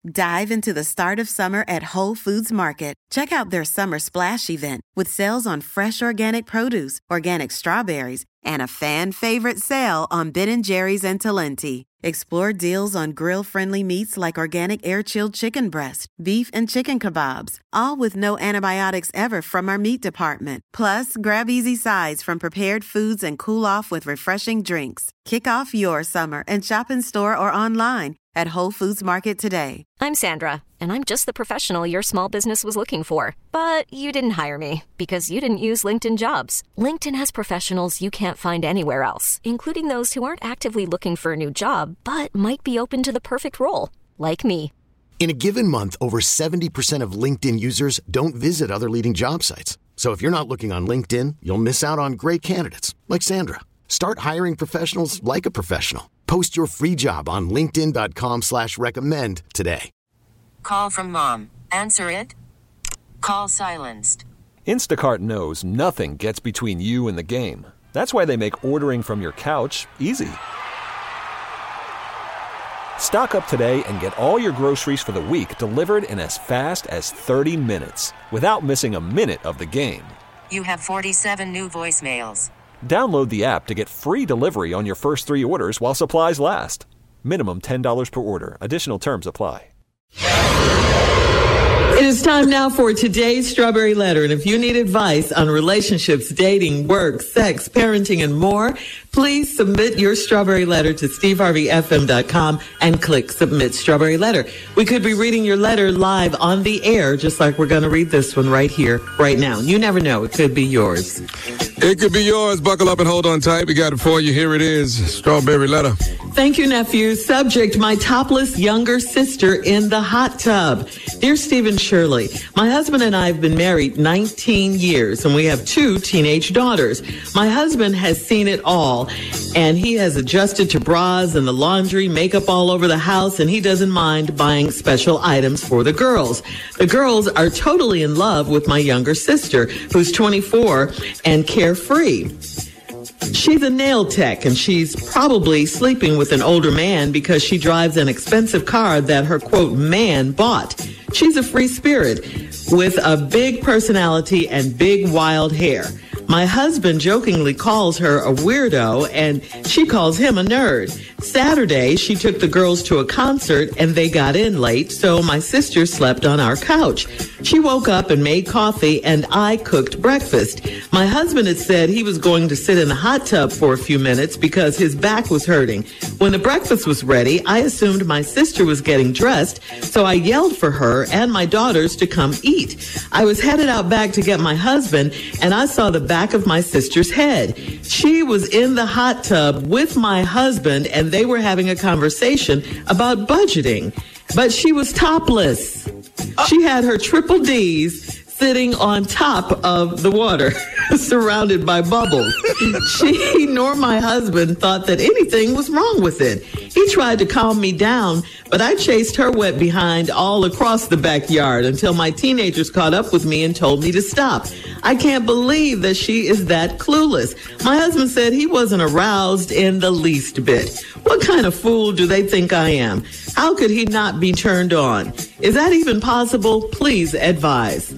Dive into the start of summer at Whole Foods Market. Check out their Summer Splash event with sales on fresh organic produce, organic strawberries, and a fan-favorite sale on Ben & Jerry's and Talenti. Explore deals on grill-friendly meats like organic air-chilled chicken breast, beef and chicken kebabs, all with no antibiotics ever from our meat department. Plus, grab easy sides from prepared foods and cool off with refreshing drinks. Kick off your summer and shop in store or online at Whole Foods Market today. I'm Sandra, and I'm just the professional your small business was looking for. But you didn't hire me because you didn't use LinkedIn Jobs. LinkedIn has professionals you can't find anywhere else, including those who aren't actively looking for a new job, but might be open to the perfect role, like me. In a given month, over 70% of LinkedIn users don't visit other leading job sites. So if you're not looking on LinkedIn, you'll miss out on great candidates like Sandra. Start hiring professionals like a professional. Post your free job on linkedin.com/recommend today. Call from mom. Answer it. Call silenced. Instacart knows nothing gets between you and the game. That's why they make ordering from your couch easy. Stock up today and get all your groceries for the week delivered in as fast as 30 minutes without missing a minute of the game. You have 47 new voicemails. Download the app to get free delivery on your first 3 orders while supplies last. Minimum $10 per order. Additional terms apply. It is time now for today's Strawberry Letter. And if you need advice on relationships, dating, work, sex, parenting, and more, please submit your Strawberry Letter to steveharveyfm.com and click Submit Strawberry Letter. We could be reading your letter live on the air, just like we're going to read this one right here, right now. You never know. It could be yours. It could be yours. Buckle up and hold on tight. We got it for you. Here it is. Strawberry Letter. Thank you, nephew. Subject, my topless younger sister in the hot tub. Dear Stephen Shirley, my husband and I have been married 19 years, and we have 2 teenage daughters. My husband has seen it all, and he has adjusted to bras and the laundry, makeup all over the house, and he doesn't mind buying special items for the girls. The girls are totally in love with my younger sister, who's 24 and carefree. She's a nail tech, and she's probably sleeping with an older man because she drives an expensive car that her, quote, man bought. She's a free spirit with a big personality and big wild hair. My husband jokingly calls her a weirdo, and she calls him a nerd. Saturday, she took the girls to a concert, and they got in late, so my sister slept on our couch. She woke up and made coffee, and I cooked breakfast. My husband had said he was going to sit in the hot tub for a few minutes because his back was hurting. When the breakfast was ready, I assumed my sister was getting dressed, so I yelled for her and my daughters to come eat. I was headed out back to get my husband, and I saw the back of my sister's head. She was in the hot tub with my husband, and they were having a conversation about budgeting. But she was topless. She had her triple D's sitting on top of the water, surrounded by bubbles. She nor my husband thought that anything was wrong with it. He tried to calm me down, but I chased her wet behind all across the backyard until my teenagers caught up with me and told me to stop. I can't believe that she is that clueless. My husband said he wasn't aroused in the least bit. What kind of fool do they think I am? How could he not be turned on? Is that even possible? Please advise.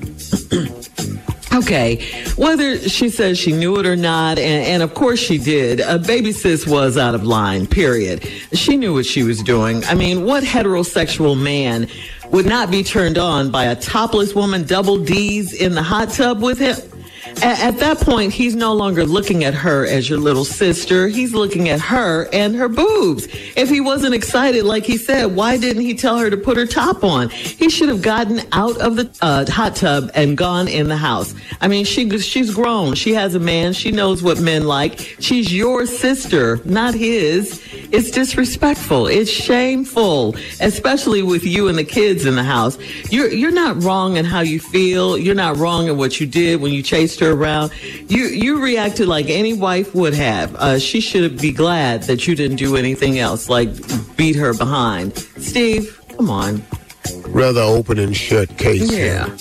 Okay, whether she says she knew it or not, and of course she did, baby sis was out of line, period. She knew what she was doing. I mean, what heterosexual man would not be turned on by a topless woman, double D's in the hot tub with him? At that point, he's no longer looking at her as your little sister. He's looking at her and her boobs. If he wasn't excited, like he said, why didn't he tell her to put her top on? He should have gotten out of the hot tub and gone in the house. I mean, she's grown. She has a man. She knows what men like. She's your sister, not his. It's disrespectful. It's shameful, especially with you and the kids in the house. You're not wrong in how you feel. You're not wrong in what you did when you chased her around. You reacted like any wife would have. She should be glad that you didn't do anything else, like beat her behind. Steve, come on. Rather open and shut case. Yeah.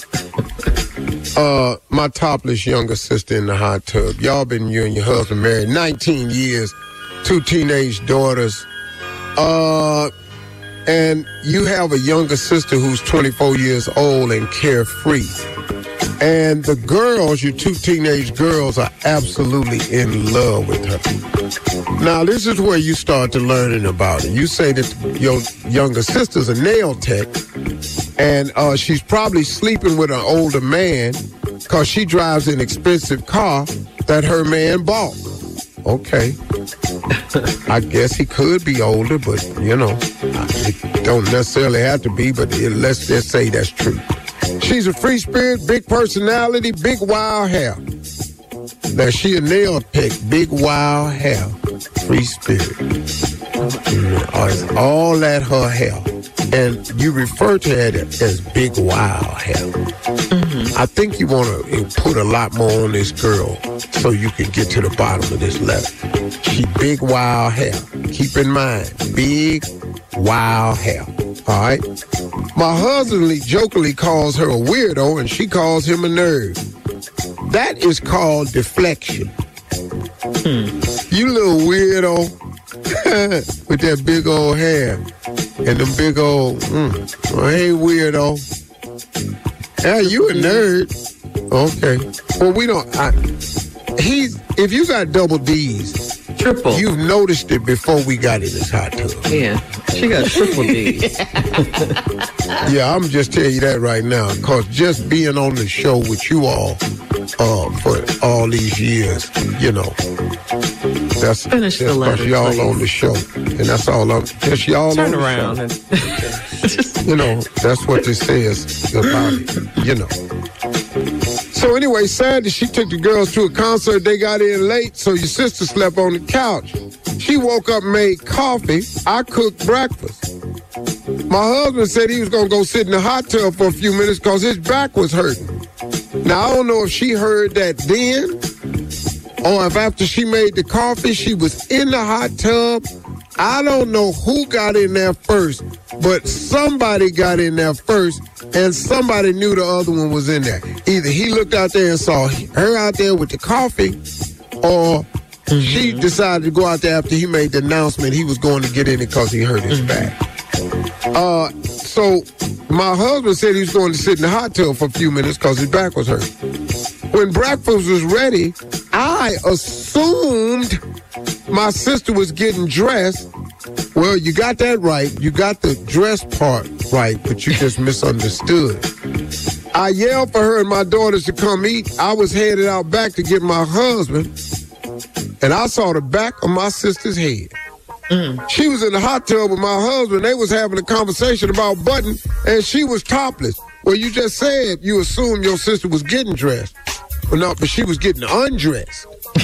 My topless younger sister in the hot tub. Y'all been, you and your husband married 19 years, 2 teenage daughters. and you have a younger sister who's 24 years old and carefree. And the girls, your two teenage girls, are absolutely in love with her. Now, this is where you start to learning about it. You say that your younger sister's a nail tech, and she's probably sleeping with an older man because she drives an expensive car that her man bought. Okay. I guess he could be older, but, it don't necessarily have to be, but let's just say that's true. She's a free spirit, big personality, big wild hair. Now, she a nail tech, big wild hair, free spirit. All that her hair. And you refer to it as big wild hair. Mm-hmm. I think you want to put a lot more on this girl so you can get to the bottom of this letter. She big wild hair. Keep in mind, big wild hair. All right? My husband jokingly calls her a weirdo and she calls him a nerd. That is called deflection. You little weirdo with that big old hair and them big old, hey, weirdo. Yeah, you a nerd. Okay. Well, we don't, if you got double D's, triple. You've noticed it before we got in this hot tub. Yeah, she got triple D's. Yeah, I'm just telling you that right now, because just being on the show with you all for all these years, that's finish the letter, y'all please. On the show, and that's all just y'all turn on around the show. That's what this says about it, So anyway, Saturday, she took the girls to a concert. They got in late, so your sister slept on the couch. She woke up and made coffee. I cooked breakfast. My husband said he was going to go sit in the hot tub for a few minutes because his back was hurting. Now, I don't know if she heard that then or if after she made the coffee, she was in the hot tub. I don't know who got in there first, but somebody got in there first, and somebody knew the other one was in there. Either he looked out there and saw her out there with the coffee, or she decided to go out there after he made the announcement he was going to get in it because he hurt his back. So my husband said he was going to sit in the hot tub for a few minutes because his back was hurt. When breakfast was ready, I assumed my sister was getting dressed. Well, you got that right. You got the dress part right, but you just misunderstood. I yelled for her and my daughters to come eat. I was headed out back to get my husband, and I saw the back of my sister's head. She was in the hot tub with my husband. They was having a conversation about button, and she was topless. Well, you just said you assumed your sister was getting dressed. Well, no, but she was getting undressed.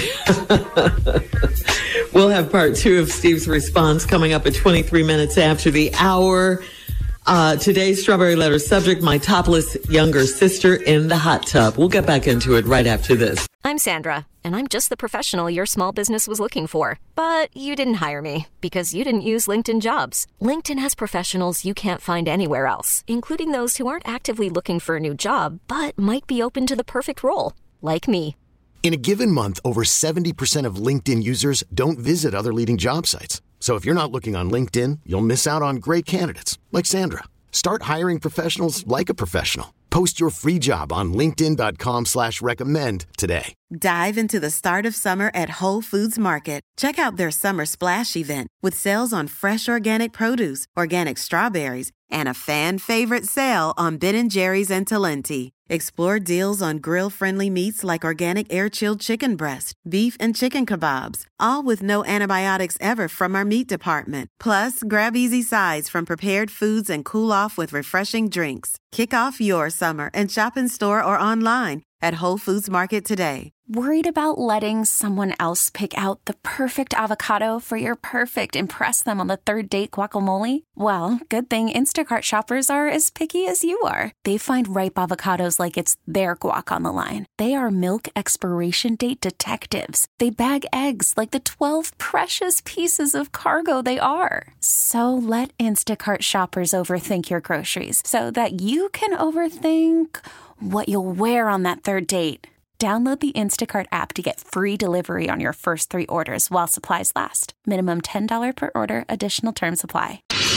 We'll have part 2 of Steve's response coming up at 23 minutes after the hour. Today's Strawberry Letter subject, my topless younger sister in the hot tub. We'll get back into it right after this. I'm Sandra, and I'm just the professional your small business was looking for. But you didn't hire me because you didn't use LinkedIn Jobs. LinkedIn has professionals you can't find anywhere else, including those who aren't actively looking for a new job, but might be open to the perfect role, like me. In a given month, over 70% of LinkedIn users don't visit other leading job sites. So if you're not looking on LinkedIn, you'll miss out on great candidates like Sandra. Start hiring professionals like a professional. Post your free job on linkedin.com/recommend today. Dive into the start of summer at Whole Foods Market. Check out their Summer Splash event with sales on fresh organic produce, organic strawberries, and a fan-favorite sale on Ben & Jerry's and Talenti. Explore deals on grill-friendly meats like organic air-chilled chicken breast, beef and chicken kebabs, all with no antibiotics ever from our meat department. Plus, grab easy sides from prepared foods and cool off with refreshing drinks. Kick off your summer and shop in store or online at Whole Foods Market today. Worried about letting someone else pick out the perfect avocado for your perfect impress them on the third date guacamole? Well, good thing Instacart shoppers are as picky as you are. They find ripe avocados like it's their guac on the line. They are milk expiration date detectives. They bag eggs like the 12 precious pieces of cargo they are. So let Instacart shoppers overthink your groceries so that you can overthink what you'll wear on that third date. Download the Instacart app to get free delivery on your first 3 orders while supplies last. Minimum $10 per order. Additional terms apply.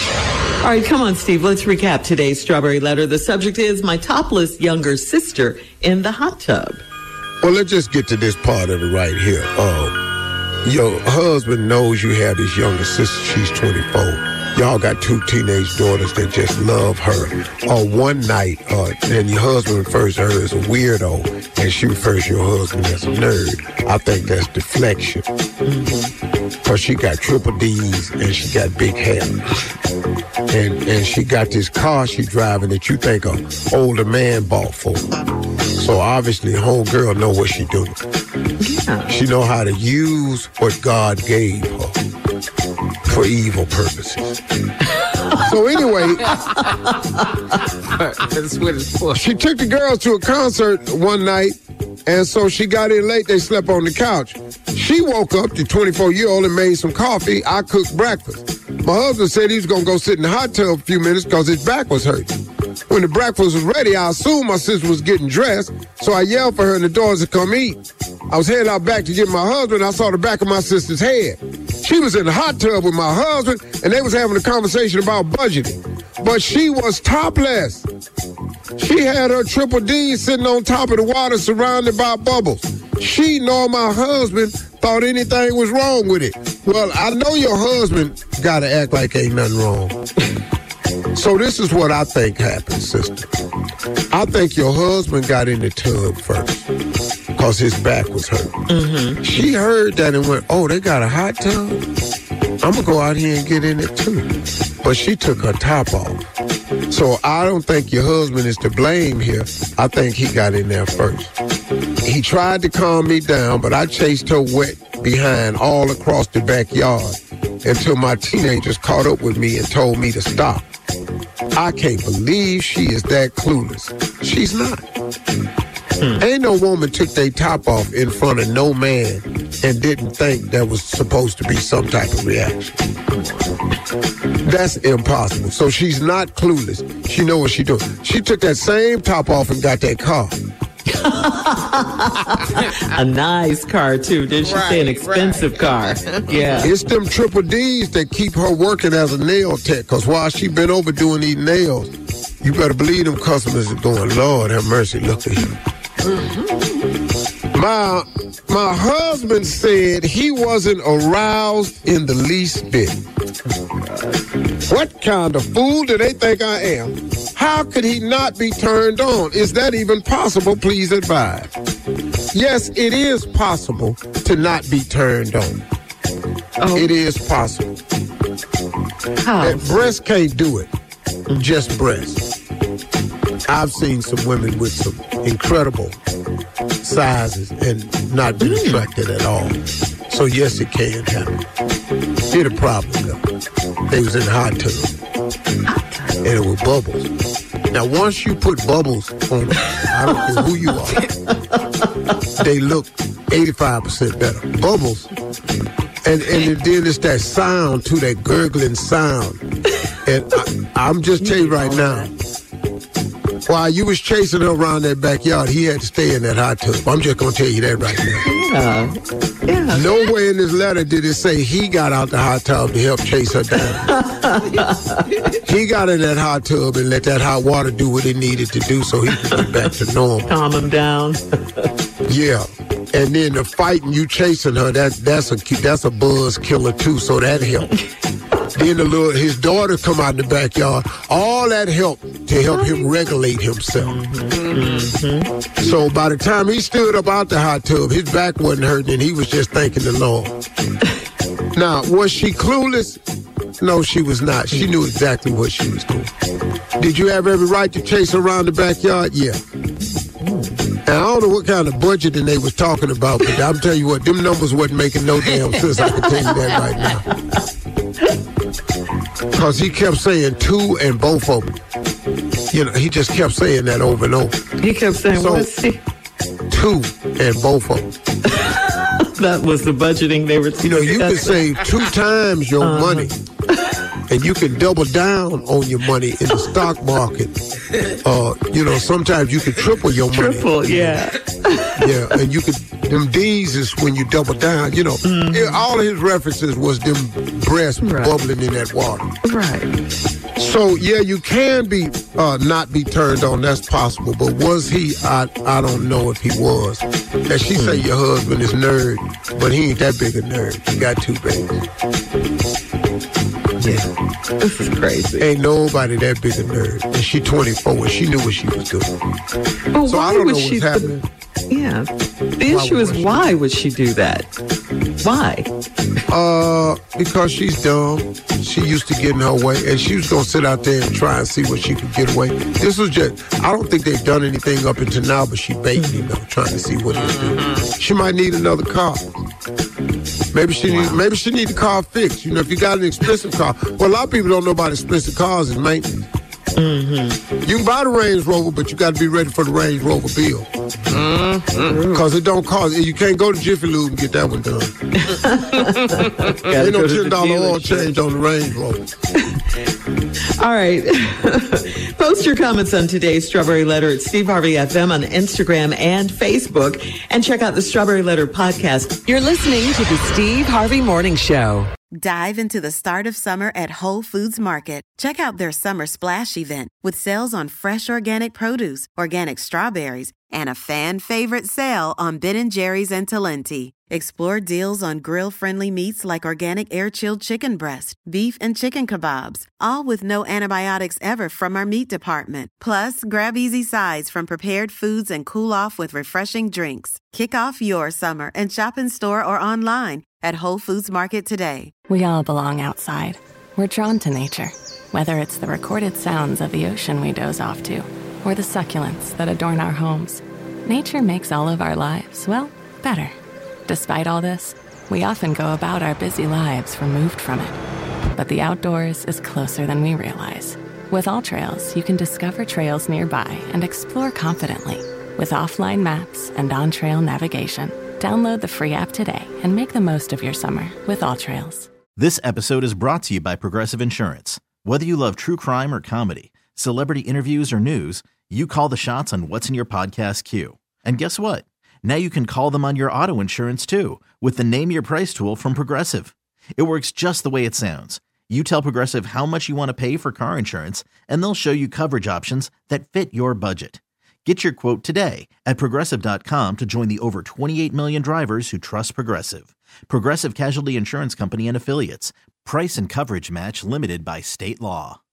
All right, come on, Steve. Let's recap today's Strawberry Letter. The subject is my topless younger sister in the hot tub. Well, let's just get to this part of it right here. Your husband knows you have this younger sister. She's 24. Y'all got 2 teenage daughters that just love her. One night, and your husband refers to her as a weirdo, and she refers to your husband as a nerd. I think that's deflection. Because she got triple D's, and she got big hair. And she got this car she driving that you think an older man bought for her. So obviously, homegirl know what she doing. Yeah. She know how to use what God gave her for evil purposes. So anyway, that's what it's for. She took the girls to a concert one night, and so she got in late. They slept on the couch. She woke up, the 24-year-old, and made some coffee. I cooked breakfast. My husband said he was going to go sit in the hot tub a few minutes because his back was hurting. When the breakfast was ready, I assumed my sister was getting dressed, so I yelled for her in the doors to come eat. I was heading out back to get my husband. I saw the back of my sister's head. She was in the hot tub with my husband, and they was having a conversation about budgeting. But she was topless. She had her triple D sitting on top of the water surrounded by bubbles. She nor my husband thought anything was wrong with it. Well, I know your husband got to act like ain't nothing wrong. So this is what I think happened, sister. I think your husband got in the tub first because his back was hurt. Mm-hmm. She heard that and went, oh, they got a hot tub? I'm going to go out here and get in it too. But she took her top off. So I don't think your husband is to blame here. I think he got in there first. He tried to calm me down, but I chased her wet behind all across the backyard until my teenagers caught up with me and told me to stop. I can't believe she is that clueless. She's not. Ain't no woman took their top off in front of no man and didn't think there was supposed to be some type of reaction. That's impossible. So she's not clueless. She know what she's doing. She took that same top off and got that car. A nice car, too. Didn't she say an expensive car? Yeah. It's them triple D's that keep her working as a nail tech, because while she been over doing these nails, you better believe them customers are going, Lord have mercy, look at you. Mm-hmm. My husband said he wasn't aroused in the least bit. What kind of fool do they think I am? How could he not be turned on? Is that even possible? Please advise. Yes, it is possible to not be turned on. Oh. It is possible. How? Breast can't do it. Just breast. I've seen some women with some incredible sizes and not been attracted at all. So yes, it can happen. Here's the problem though. They was in the hot tub. And it was bubbles. Now, once you put bubbles on, I don't care who you are, they look 85% better. Bubbles. And then it's that sound, too, that gurgling sound. And I'm just telling you right now, while you was chasing her around that backyard, he had to stay in that hot tub. I'm just going to tell you that right now. Yeah. Nowhere in this letter did it say he got out the hot tub to help chase her down. He got in that hot tub and let that hot water do what it needed to do so he could get back to normal. Calm him down. Yeah. And then the fighting, you chasing her, that's a buzz killer too, so that helped. Then his daughter come out in the backyard. All that helped to help him regulate himself. Mm-hmm. So by the time he stood up out the hot tub, his back wasn't hurting and he was just thanking the Lord. Now, was she clueless? No, she was not. She knew exactly what she was doing. Did you have every right to chase her around the backyard? Yeah. And I don't know what kind of budgeting they was talking about, but I'm telling you what, them numbers wasn't making no damn sense. I can tell you that right now. Because he kept saying two and both of them. You know, he just kept saying that over and over. He kept saying, so, what's he? Two and both of them. That was the budgeting they were You know, you can save 2 times your money. And you can double down on your money in the stock market. You know, sometimes you can triple your money. Triple, yeah. Yeah, and you could, them D's is when you double down, you know. Mm-hmm. All of his references was them breasts bubbling in that water. Right. So, yeah, you can be not be turned on. That's possible. But was he? I don't know if he was. And she say your husband is nerd, but he ain't that big a nerd. He got 2 babies. Yeah, this is crazy. Ain't nobody that big a nerd. And she 24 and she knew what she was doing. But so I don't know what's happening. Yeah. The issue is why would she do that? Why? Because she's dumb. She used to get in her way, and she was going to sit out there and try and see what she could get away. This was just, I don't think they've done anything up until now, but she baiting him, trying to see what he'll do. She might need another car. Maybe she need the car fixed. You know, if you got an expensive car. Well, a lot of people don't know about expensive cars and maintenance. Mm-hmm. You can buy the Range Rover, but you got to be ready for the Range Rover bill. Because it don't cost. You can't go to Jiffy Lube and get that one done. Ain't no $10 oil change on the Range Rover. All right. Post your comments on today's Strawberry Letter at Steve Harvey FM on Instagram and Facebook. And check out the Strawberry Letter podcast. You're listening to the Steve Harvey Morning Show. Dive into the start of summer at Whole Foods Market. Check out their Summer Splash event with sales on fresh organic produce, organic strawberries, and a fan-favorite sale on Ben & Jerry's and Talenti. Explore deals on grill-friendly meats like organic air-chilled chicken breast, beef and chicken kebabs, all with no antibiotics ever from our meat department. Plus, grab easy sides from prepared foods and cool off with refreshing drinks. Kick off your summer and shop in store or online at Whole Foods Market today. We all belong outside. We're drawn to nature, whether it's the recorded sounds of the ocean we doze off to, or the succulents that adorn our homes. Nature makes all of our lives, well, better. Despite all this, we often go about our busy lives removed from it. But the outdoors is closer than we realize. With AllTrails, you can discover trails nearby and explore confidently. With offline maps and on-trail navigation, download the free app today and make the most of your summer with AllTrails. This episode is brought to you by Progressive Insurance. Whether you love true crime or comedy, celebrity interviews or news, you call the shots on what's in your podcast queue. And guess what? Now you can call them on your auto insurance too with the Name Your Price tool from Progressive. It works just the way it sounds. You tell Progressive how much you want to pay for car insurance, and they'll show you coverage options that fit your budget. Get your quote today at Progressive.com to join the over 28 million drivers who trust Progressive. Progressive Casualty Insurance Company and Affiliates. Price and coverage match limited by state law.